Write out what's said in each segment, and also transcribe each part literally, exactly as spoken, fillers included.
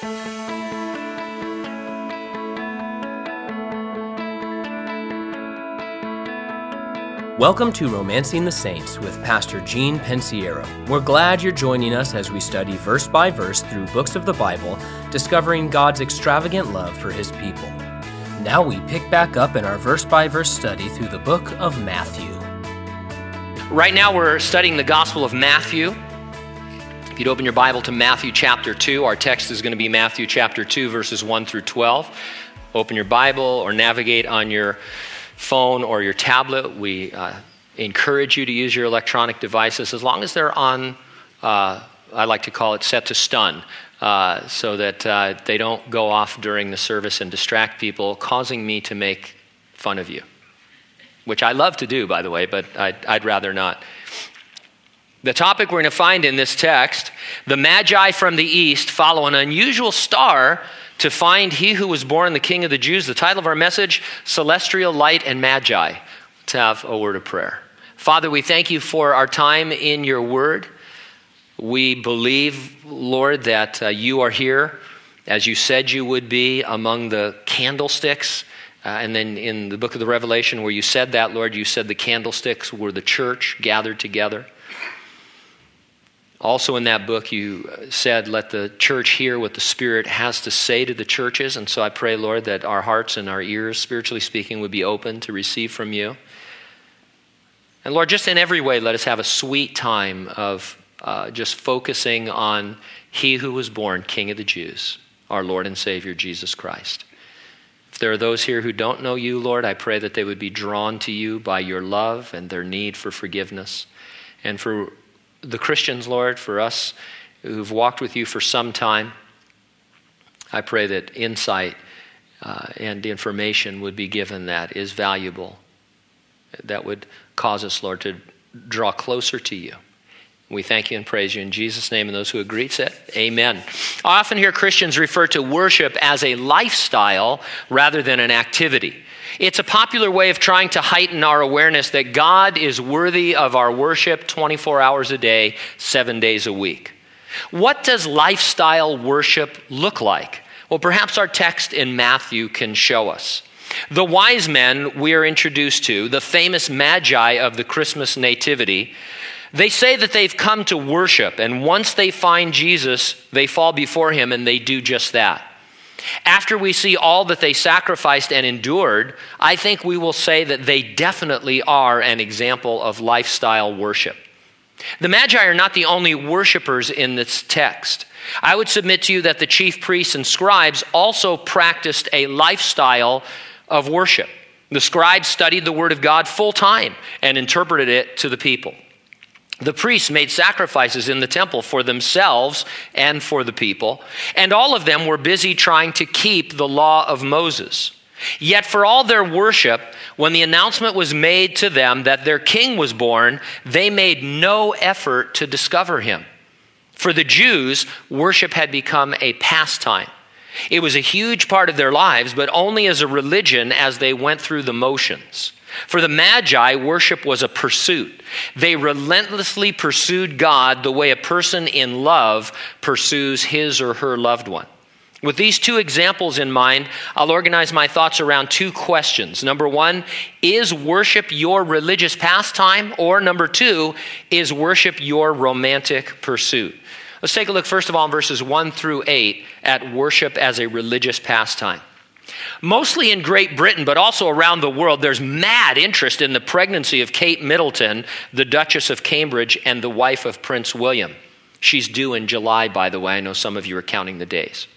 Welcome to Romancing the Saints with Pastor Gene Pensiero. We're glad you're joining us as we study verse by verse through books of the Bible, discovering God's extravagant love for His people. Now we pick back up in our verse by verse study through the book of Matthew. Right now we're studying the Gospel of Matthew. If you'd open your Bible to Matthew chapter two, our text is going to be Matthew chapter two, verses one through twelve. Open your Bible or navigate on your phone or your tablet. We uh, encourage you to use your electronic devices as long as they're on, uh, I like to call it set to stun, uh, so that uh, they don't go off during the service and distract people, causing me to make fun of you, which I love to do, by the way, but I'd, I'd rather not. The topic we're going to find in this text: the Magi from the east follow an unusual star to find he who was born the King of the Jews. The title of our message: Celestial Light and Magi. Let's have a word of prayer. Father, we thank you for our time in your word. We believe, Lord, that uh, you are here, as you said you would be, among the candlesticks. Uh, and then in the book of the Revelation, where you said that, Lord, you said the candlesticks were the church gathered together. Also in that book, you said, let the church hear what the Spirit has to say to the churches. And so I pray, Lord, that our hearts and our ears, spiritually speaking, would be open to receive from you. And Lord, just in every way, let us have a sweet time of uh, just focusing on he who was born King of the Jews, our Lord and Savior, Jesus Christ. If there are those here who don't know you, Lord, I pray that they would be drawn to you by your love and their need for forgiveness. And for the Christians, Lord, for us who've walked with you for some time, I pray that insight uh, and information would be given that is valuable, that would cause us, Lord, to draw closer to you. We thank you and praise you in Jesus' name, and those who agree said, amen. I often hear Christians refer to worship as a lifestyle rather than an activity. It's a popular way of trying to heighten our awareness that God is worthy of our worship twenty-four hours a day, seven days a week. What does lifestyle worship look like? Well, perhaps our text in Matthew can show us. The wise men we are introduced to, the famous Magi of the Christmas nativity, they say that they've come to worship, and once they find Jesus, they fall before him and they do just that. After we see all that they sacrificed and endured, I think we will say that they definitely are an example of lifestyle worship. The Magi are not the only worshipers in this text. I would submit to you that the chief priests and scribes also practiced a lifestyle of worship. The scribes studied the word of God full time and interpreted it to the people. The priests made sacrifices in the temple for themselves and for the people, and all of them were busy trying to keep the law of Moses. Yet for all their worship, when the announcement was made to them that their king was born, they made no effort to discover him. For the Jews, worship had become a pastime. It was a huge part of their lives, but only as a religion as they went through the motions. For the Magi, worship was a pursuit. They relentlessly pursued God the way a person in love pursues his or her loved one. With these two examples in mind, I'll organize my thoughts around two questions. Number one, is worship your religious pastime? Or number two, is worship your romantic pursuit? Let's take a look first of all in verses one through eight at worship as a religious pastime. Mostly in Great Britain, but also around the world, there's mad interest in the pregnancy of Kate Middleton, the Duchess of Cambridge, and the wife of Prince William. She's due in July, by the way. I know some of you are counting the days.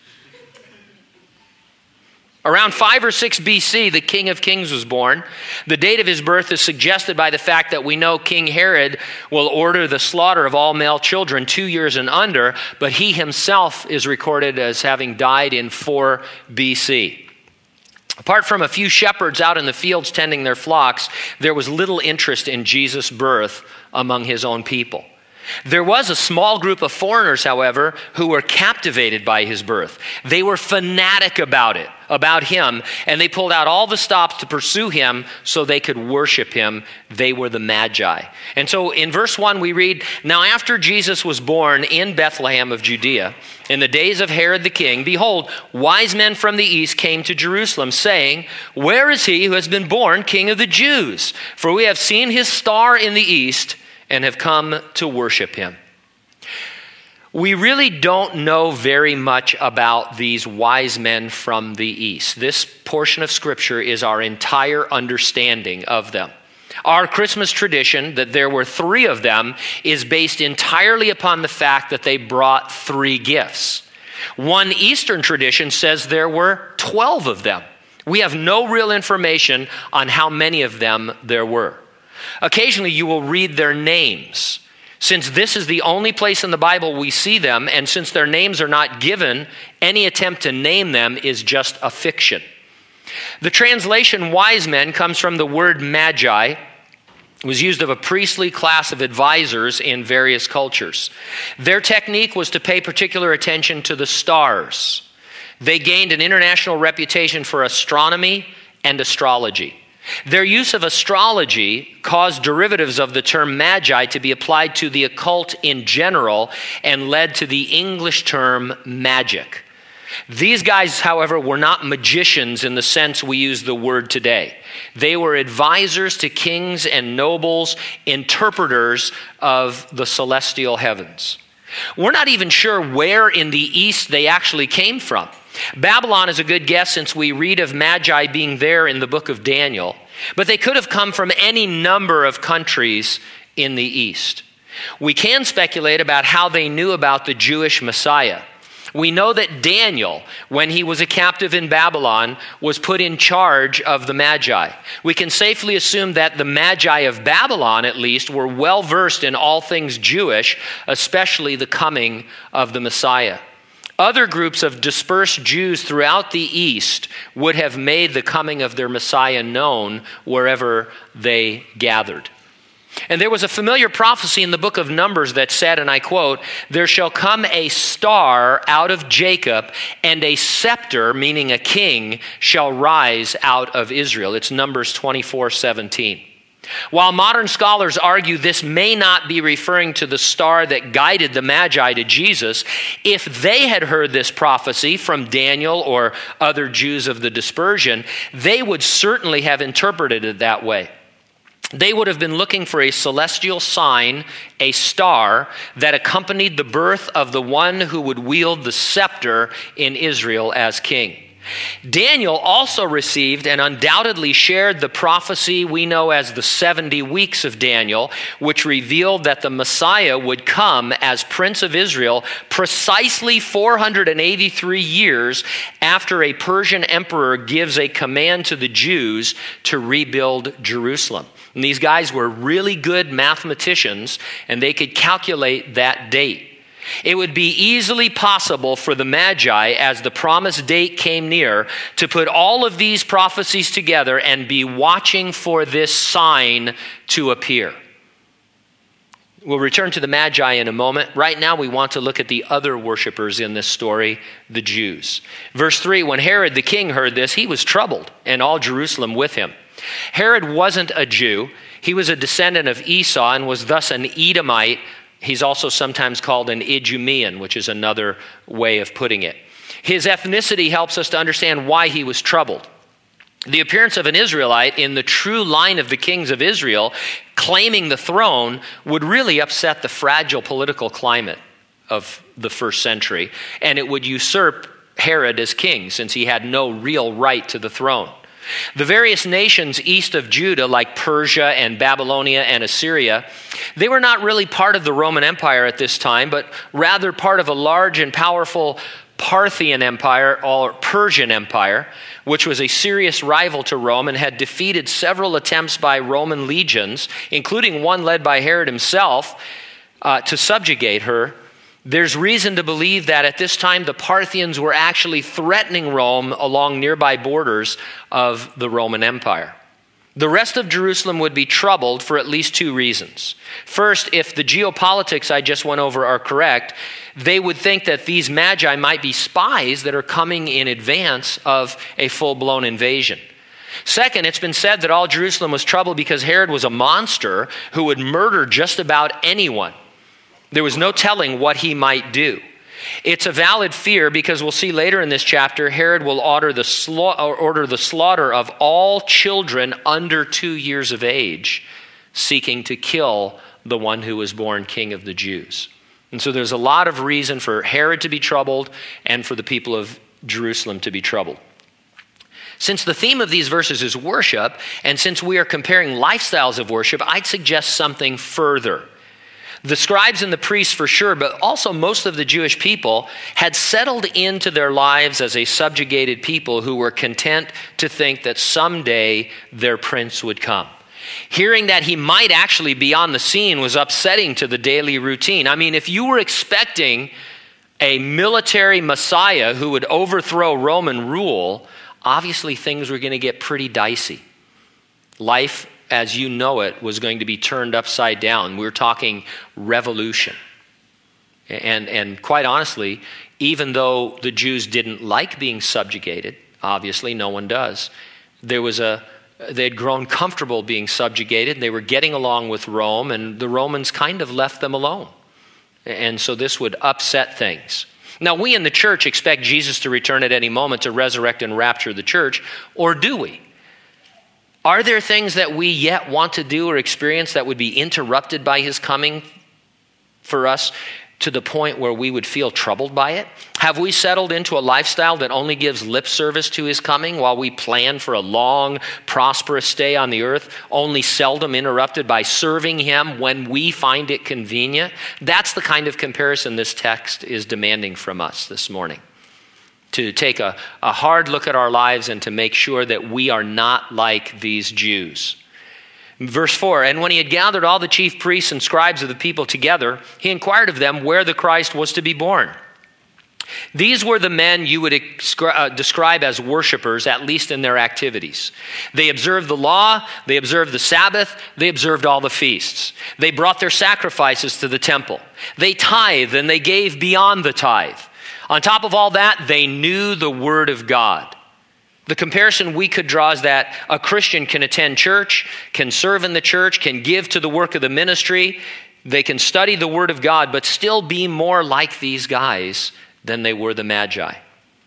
Around five or six B C, the King of Kings was born. The date of his birth is suggested by the fact that we know King Herod will order the slaughter of all male children two years and under, but he himself is recorded as having died in four B C. Apart from a few shepherds out in the fields tending their flocks, there was little interest in Jesus' birth among his own people. There was a small group of foreigners, however, who were captivated by his birth. They were fanatic about it, about him, and they pulled out all the stops to pursue him so they could worship him. They were the Magi. And so in verse one we read, "Now after Jesus was born in Bethlehem of Judea, in the days of Herod the king, behold, wise men from the east came to Jerusalem, saying, 'Where is he who has been born King of the Jews? For we have seen his star in the east and have come to worship him.'" We really don't know very much about these wise men from the east. This portion of Scripture is our entire understanding of them. Our Christmas tradition, that there were three of them, is based entirely upon the fact that they brought three gifts. One Eastern tradition says there were twelve of them. We have no real information on how many of them there were. Occasionally you will read their names. Since this is the only place in the Bible we see them, and since their names are not given, any attempt to name them is just a fiction. The translation wise men comes from the word magi. It was used of a priestly class of advisors in various cultures. Their technique was to pay particular attention to the stars. They gained an international reputation for astronomy and astrology. Their use of astrology caused derivatives of the term magi to be applied to the occult in general and led to the English term magic. These guys, however, were not magicians in the sense we use the word today. They were advisors to kings and nobles, interpreters of the celestial heavens. We're not even sure where in the east they actually came from. Babylon is a good guess since we read of magi being there in the book of Daniel, but they could have come from any number of countries in the east. We can speculate about how they knew about the Jewish Messiah. We know that Daniel, when he was a captive in Babylon, was put in charge of the Magi. We can safely assume that the Magi of Babylon, at least, were well versed in all things Jewish, especially the coming of the Messiah. Other groups of dispersed Jews throughout the East would have made the coming of their Messiah known wherever they gathered. And there was a familiar prophecy in the book of Numbers that said, and I quote, "There shall come a star out of Jacob, and a scepter," meaning a king, "shall rise out of Israel." It's Numbers twenty-four seventeen. While modern scholars argue this may not be referring to the star that guided the Magi to Jesus, if they had heard this prophecy from Daniel or other Jews of the dispersion, they would certainly have interpreted it that way. They would have been looking for a celestial sign, a star, that accompanied the birth of the one who would wield the scepter in Israel as king. Daniel also received and undoubtedly shared the prophecy we know as the seventy weeks of Daniel, which revealed that the Messiah would come as Prince of Israel precisely four hundred eighty-three years after a Persian emperor gives a command to the Jews to rebuild Jerusalem. And these guys were really good mathematicians, and they could calculate that date. It would be easily possible for the Magi, as the promised date came near, to put all of these prophecies together and be watching for this sign to appear. We'll return to the Magi in a moment. Right now, we want to look at the other worshipers in this story, the Jews. Verse three, when Herod the king heard this, he was troubled, and all Jerusalem with him. Herod wasn't a Jew. He was a descendant of Esau and was thus an Edomite. He's also sometimes called an Idumean, which is another way of putting it. His ethnicity helps us to understand why he was troubled. The appearance of an Israelite in the true line of the kings of Israel claiming the throne would really upset the fragile political climate of the first century, and it would usurp Herod as king since he had no real right to the throne. The various nations east of Judah, like Persia and Babylonia and Assyria, they were not really part of the Roman Empire at this time, but rather part of a large and powerful Parthian Empire, or Persian Empire, which was a serious rival to Rome and had defeated several attempts by Roman legions, including one led by Herod himself, uh, to subjugate her. There's reason to believe that at this time the Parthians were actually threatening Rome along nearby borders of the Roman Empire. The rest of Jerusalem would be troubled for at least two reasons. First, if the geopolitics I just went over are correct, they would think that these magi might be spies that are coming in advance of a full-blown invasion. Second, it's been said that all Jerusalem was troubled because Herod was a monster who would murder just about anyone. There was no telling what he might do. It's a valid fear because we'll see later in this chapter, Herod will order the, sla- order the slaughter of all children under two years of age, seeking to kill the one who was born king of the Jews. And so there's a lot of reason for Herod to be troubled and for the people of Jerusalem to be troubled. Since the theme of these verses is worship, and since we are comparing lifestyles of worship, I'd suggest something further. The scribes and the priests for sure, but also most of the Jewish people had settled into their lives as a subjugated people who were content to think that someday their prince would come. Hearing that he might actually be on the scene was upsetting to the daily routine. I mean, if you were expecting a military Messiah who would overthrow Roman rule, obviously things were going to get pretty dicey. Life as you know it was going to be turned upside down. We're talking revolution. And, and quite honestly, even though the Jews didn't like being subjugated, obviously no one does, there was a, they'd grown comfortable being subjugated. They were getting along with Rome, and the Romans kind of left them alone. And so this would upset things. Now, we in the church expect Jesus to return at any moment to resurrect and rapture the church, or do we? Are there things that we yet want to do or experience that would be interrupted by his coming for us to the point where we would feel troubled by it? Have we settled into a lifestyle that only gives lip service to his coming while we plan for a long, prosperous stay on the earth, only seldom interrupted by serving him when we find it convenient? That's the kind of comparison this text is demanding from us this morning. To take a, a hard look at our lives and to make sure that we are not like these Jews. Verse four, and when he had gathered all the chief priests and scribes of the people together, he inquired of them where the Christ was to be born. These were the men you would describe as worshipers, at least in their activities. They observed the law, they observed the Sabbath, they observed all the feasts. They brought their sacrifices to the temple. They tithed and they gave beyond the tithe. On top of all that, they knew the Word of God. The comparison we could draw is that a Christian can attend church, can serve in the church, can give to the work of the ministry. They can study the Word of God, but still be more like these guys than they were the Magi.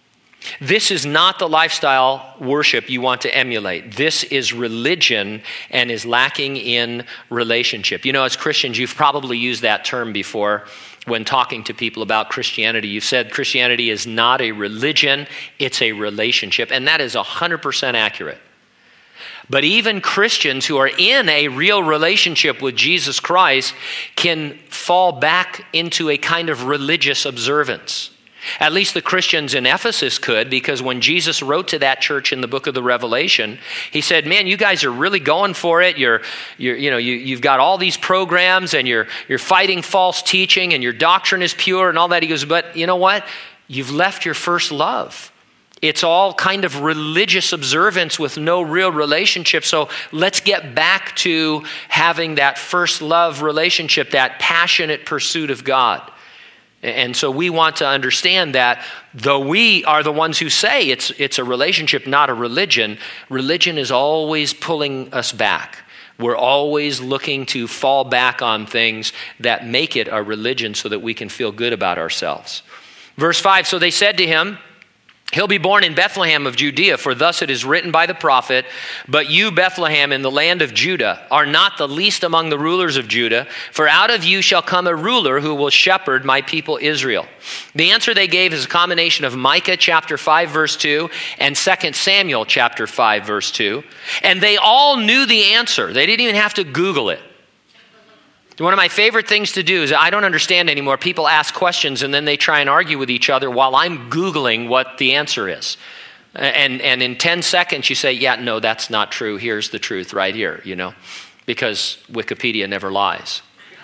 This is not the lifestyle worship you want to emulate. This is religion and is lacking in relationship. You know, as Christians, you've probably used that term before when talking to people about Christianity. You've said Christianity is not a religion, it's a relationship, and that is one hundred percent accurate. But even Christians who are in a real relationship with Jesus Christ can fall back into a kind of religious observance. At least the Christians in Ephesus could, because when Jesus wrote to that church in the book of the Revelation, he said, man, you guys are really going for it. You're, you're you know, you, you've got all these programs and you're, you're fighting false teaching and your doctrine is pure and all that. He goes, but you know what? You've left your first love. It's all kind of religious observance with no real relationship. So let's get back to having that first love relationship, that passionate pursuit of God. And so we want to understand that though we are the ones who say it's it's a relationship, not a religion, religion is always pulling us back. We're always looking to fall back on things that make it a religion so that we can feel good about ourselves. Verse five, so they said to him, he'll be born in Bethlehem of Judea, for thus it is written by the prophet, but you, Bethlehem, in the land of Judah, are not the least among the rulers of Judah, for out of you shall come a ruler who will shepherd my people Israel. The answer they gave is a combination of Micah chapter five, verse two, and Second Samuel chapter five, verse two. And they all knew the answer. They didn't even have to Google it. One of my favorite things to do is, I don't understand anymore, people ask questions and then they try and argue with each other while I'm Googling what the answer is. And and in ten seconds you say, yeah, no, that's not true. Here's the truth right here, you know, because Wikipedia never lies.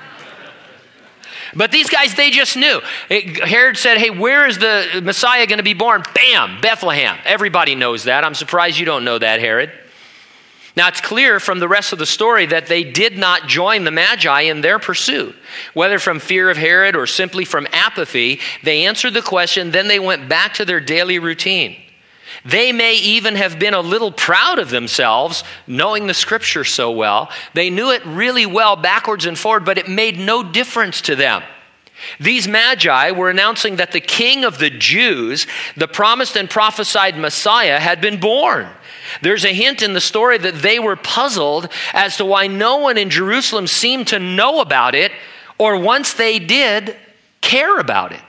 But these guys, they just knew. Herod said, hey, where is the Messiah going to be born? Bam, Bethlehem. Everybody knows that. I'm surprised you don't know that, Herod. Now, it's clear from the rest of the story that they did not join the Magi in their pursuit. Whether from fear of Herod or simply from apathy, they answered the question, then they went back to their daily routine. They may even have been a little proud of themselves, knowing the scripture so well. They knew it really well backwards and forward, but it made no difference to them. These Magi were announcing that the King of the Jews, the promised and prophesied Messiah, had been born. There's a hint in the story that they were puzzled as to why no one in Jerusalem seemed to know about it, or once they did, care about it.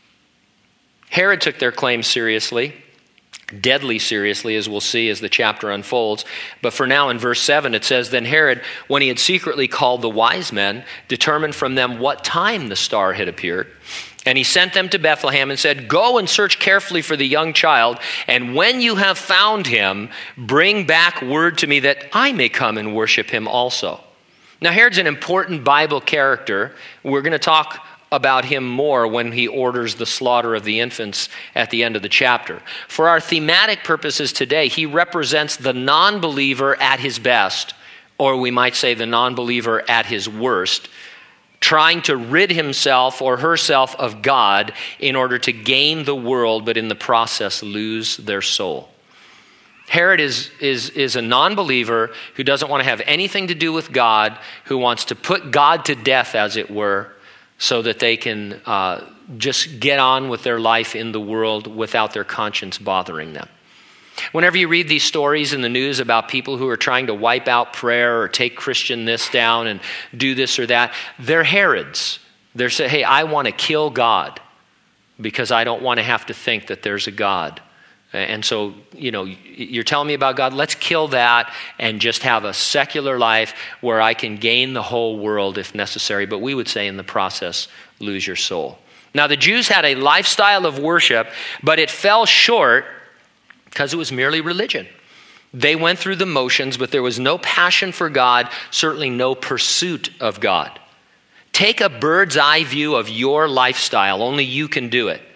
Herod took their claim seriously, deadly seriously, as we'll see as the chapter unfolds. But for now, in verse seven, it says, then Herod, when he had secretly called the wise men, determined from them what time the star had appeared. And he sent them to Bethlehem and said, go and search carefully for the young child, and when you have found him, bring back word to me that I may come and worship him also. Now, Herod's an important Bible character. We're going to talk about him more when he orders the slaughter of the infants at the end of the chapter. For our thematic purposes today, he represents the non-believer at his best, or we might say the non-believer at his worst, trying to rid himself or herself of God in order to gain the world, but in the process lose their soul. Herod is, is, is a non-believer who doesn't want to have anything to do with God, who wants to put God to death, as it were, so that they can uh, just get on with their life in the world without their conscience bothering them. Whenever you read these stories in the news about people who are trying to wipe out prayer or take Christian this down and do this or that, they're Herods. They're saying, hey, I want to kill God because I don't want to have to think that there's a God. And so, you know, you're telling me about God, let's kill that and just have a secular life where I can gain the whole world if necessary. But we would say in the process, lose your soul. Now, the Jews had a lifestyle of worship, but it fell short because it was merely religion. They went through the motions, but there was no passion for God, certainly no pursuit of God. Take a bird's eye view of your lifestyle. Only you can do it.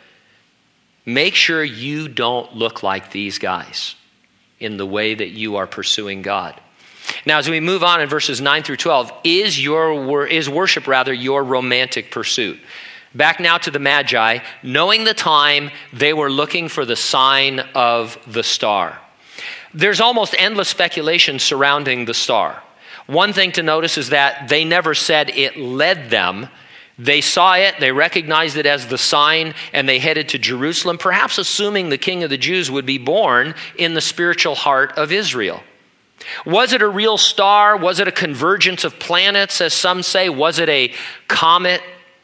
Make sure you don't look like these guys in the way that you are pursuing God. Now, as we move on in verses nine through twelve, is your is worship rather your romantic pursuit? Back now to the Magi, knowing the time, they were looking for the sign of the star. There's almost endless speculation surrounding the star. One thing to notice is that they never said it led them. They saw it, they recognized it as the sign, and they headed to Jerusalem, perhaps assuming the King of the Jews would be born in the spiritual heart of Israel. Was it a real star? Was it a convergence of planets, as some say? Was it a comet?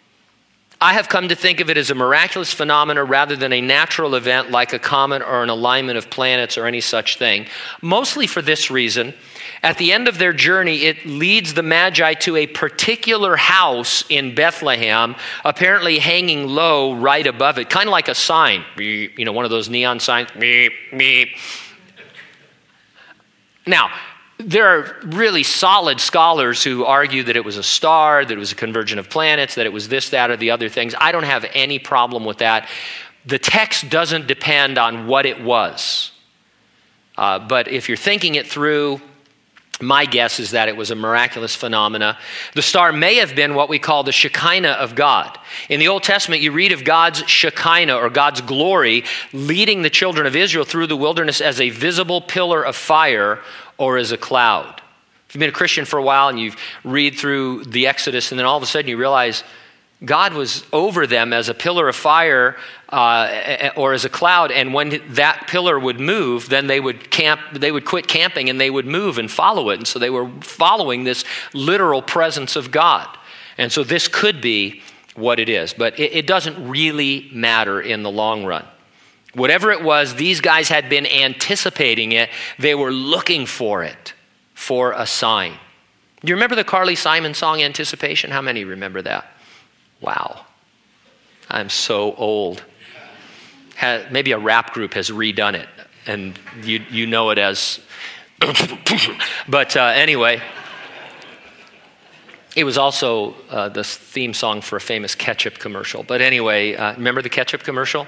I have come to think of it as a miraculous phenomenon rather than a natural event like a comet or an alignment of planets or any such thing. Mostly for this reason. At the end of their journey, it leads the Magi to a particular house in Bethlehem, apparently hanging low right above it, kind of like a sign, you know, one of those neon signs. Now, there are really solid scholars who argue that it was a star, that it was a convergence of planets, that it was this, that, or the other things. I don't have any problem with that. The text doesn't depend on what it was. Uh, but if you're thinking it through, my guess is that it was a miraculous phenomena. The star may have been what we call the Shekinah of God. In the Old Testament, you read of God's Shekinah, or God's glory, leading the children of Israel through the wilderness as a visible pillar of fire or as a cloud. If you've been a Christian for a while and you read through the Exodus, and then all of a sudden you realize God was over them as a pillar of fire uh, or as a cloud, and when that pillar would move, then they would camp. They would quit camping and they would move and follow it. And so they were following this literal presence of God. And so this could be what it is, but it, it doesn't really matter in the long run. Whatever it was, these guys had been anticipating it. They were looking for it, for a sign. Do you remember the Carly Simon song, Anticipation? How many remember that? Wow. I'm so old. Maybe a rap group has redone it, and you you know it as... But uh, anyway, it was also uh, the theme song for a famous ketchup commercial. But anyway, uh, remember the ketchup commercial?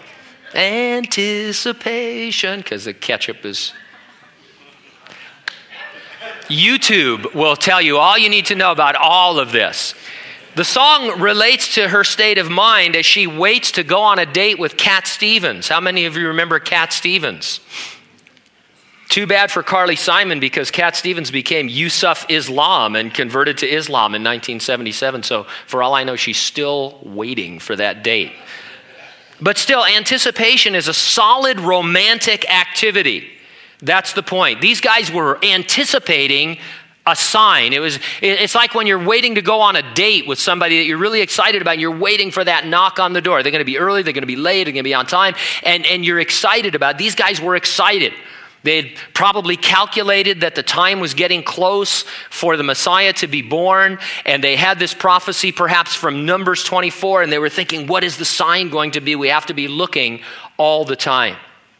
Anticipation, because the ketchup is... YouTube will tell you all you need to know about all of this. The song relates to her state of mind as she waits to go on a date with Cat Stevens. How many of you remember Cat Stevens? Too bad for Carly Simon, because Cat Stevens became Yusuf Islam and converted to Islam in nineteen seventy-seven. So for all I know, she's still waiting for that date. But still, anticipation is a solid romantic activity. That's the point. These guys were anticipating a sign. It was, it's like when you're waiting to go on a date with somebody that you're really excited about, and you're waiting for that knock on the door. They're going to be early, they're going to be late, they're going to be on time, and, and you're excited about it. These guys were excited. They had probably calculated that the time was getting close for the Messiah to be born, and they had this prophecy perhaps from Numbers twenty-four, and they were thinking, what is the sign going to be? We have to be looking all the time.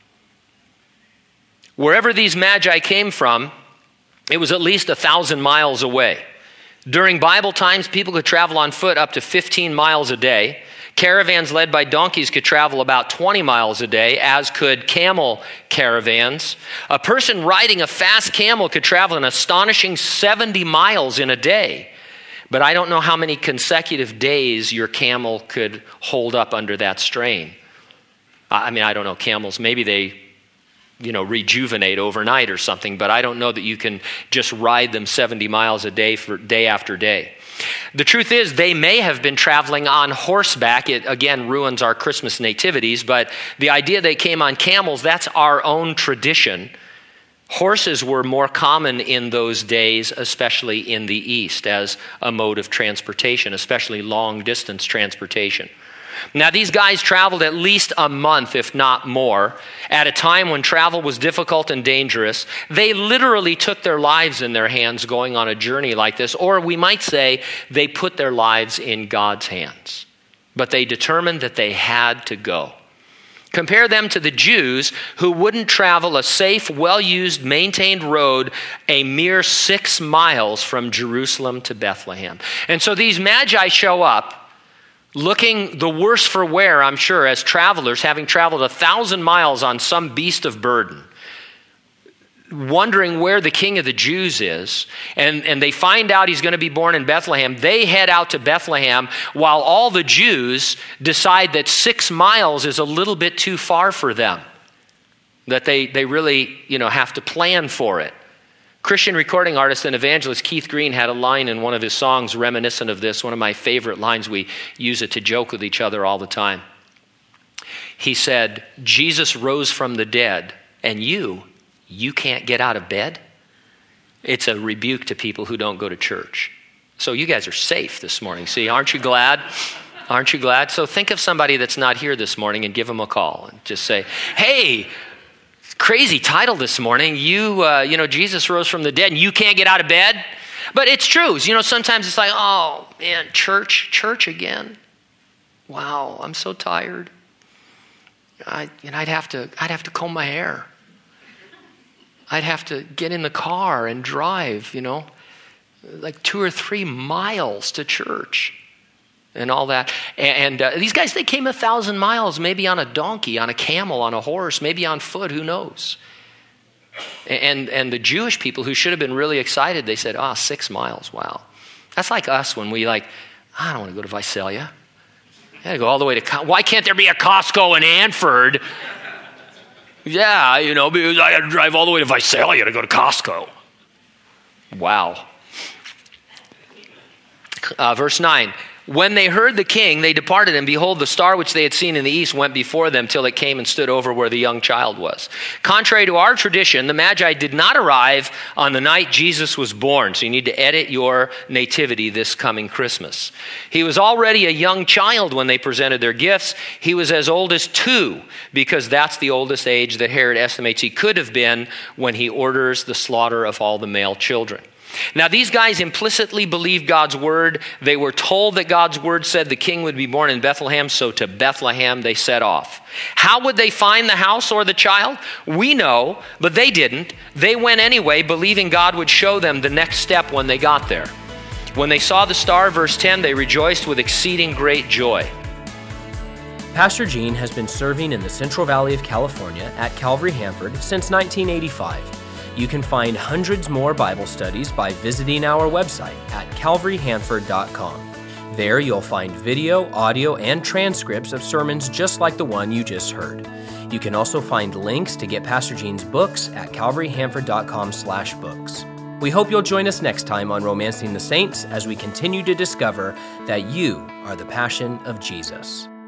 Wherever these magi came from, it was at least a thousand miles away. During Bible times, people could travel on foot up to fifteen miles a day. Caravans led by donkeys could travel about twenty miles a day, as could camel caravans. A person riding a fast camel could travel an astonishing seventy miles in a day. But I don't know how many consecutive days your camel could hold up under that strain. I mean, I don't know, camels, maybe they you know, rejuvenate overnight or something, but I don't know that you can just ride them seventy miles a day for day after day. The truth is, they may have been traveling on horseback. It again ruins our Christmas nativities, but the idea they came on camels, that's our own tradition. Horses were more common in those days, especially in the East, as a mode of transportation, especially long distance transportation. Now, these guys traveled at least a month, if not more, at a time when travel was difficult and dangerous. They literally took their lives in their hands going on a journey like this, or we might say they put their lives in God's hands. But they determined that they had to go. Compare them to the Jews who wouldn't travel a safe, well-used, maintained road a mere six miles from Jerusalem to Bethlehem. And so these magi show up, looking the worse for wear, I'm sure, as travelers, having traveled a thousand miles on some beast of burden, wondering where the King of the Jews is, and, and they find out he's going to be born in Bethlehem. They head out to Bethlehem while all the Jews decide that six miles is a little bit too far for them, that they, they really, you know, have to plan for it. Christian recording artist and evangelist Keith Green had a line in one of his songs reminiscent of this, one of my favorite lines. We use it to joke with each other all the time. He said, Jesus rose from the dead, and you, you can't get out of bed? It's a rebuke to people who don't go to church. So you guys are safe this morning. See, aren't you glad? Aren't you glad? So think of somebody that's not here this morning and give them a call and just say, hey, crazy title this morning. You, uh, you know, Jesus rose from the dead and you can't get out of bed. But it's true. You know, sometimes it's like, oh man, church, church again. Wow, I'm so tired. I, and I'd have to, I'd have to comb my hair. I'd have to get in the car and drive, you know, like two or three miles to church. And all that. And uh, these guys, they came a thousand miles, maybe on a donkey, on a camel, on a horse, maybe on foot, who knows? And and the Jewish people who should have been really excited, they said, ah, oh, six miles, wow. That's like us when we like, I don't want to go to Visalia. I got to go all the way to, Co- why can't there be a Costco in Anford? Yeah, you know, because I got to drive all the way to Visalia to go to Costco. Wow. Uh, verse nine. When they heard the king, they departed, and behold, the star which they had seen in the east went before them till it came and stood over where the young child was. Contrary to our tradition, the Magi did not arrive on the night Jesus was born, so you need to edit your nativity this coming Christmas. He was already a young child when they presented their gifts. He was as old as two, because that's the oldest age that Herod estimates he could have been when he orders the slaughter of all the male children. Now, these guys implicitly believed God's word. They were told that God's word said the king would be born in Bethlehem, so to Bethlehem they set off. How would they find the house or the child? We know, but they didn't. They went anyway, believing God would show them the next step when they got there. When they saw the star, verse ten, they rejoiced with exceeding great joy. Pastor Gene has been serving in the Central Valley of California at Calvary Hanford since nineteen eighty-five. You can find hundreds more Bible studies by visiting our website at calvary hanford dot com. There you'll find video, audio, and transcripts of sermons just like the one you just heard. You can also find links to get Pastor Gene's books at calvary hanford dot com slash books. We hope you'll join us next time on Romancing the Saints as we continue to discover that you are the passion of Jesus.